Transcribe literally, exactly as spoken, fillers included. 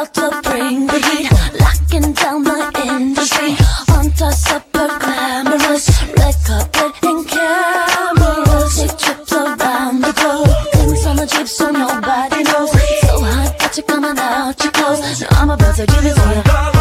about to bring the heat, locking down the industry. On top super glamorous, red carpet and cameras. Take trips around the globe, things on the Jeep so nobody knows. So hot that you're coming out your clothes. Now I'm about to give it to you.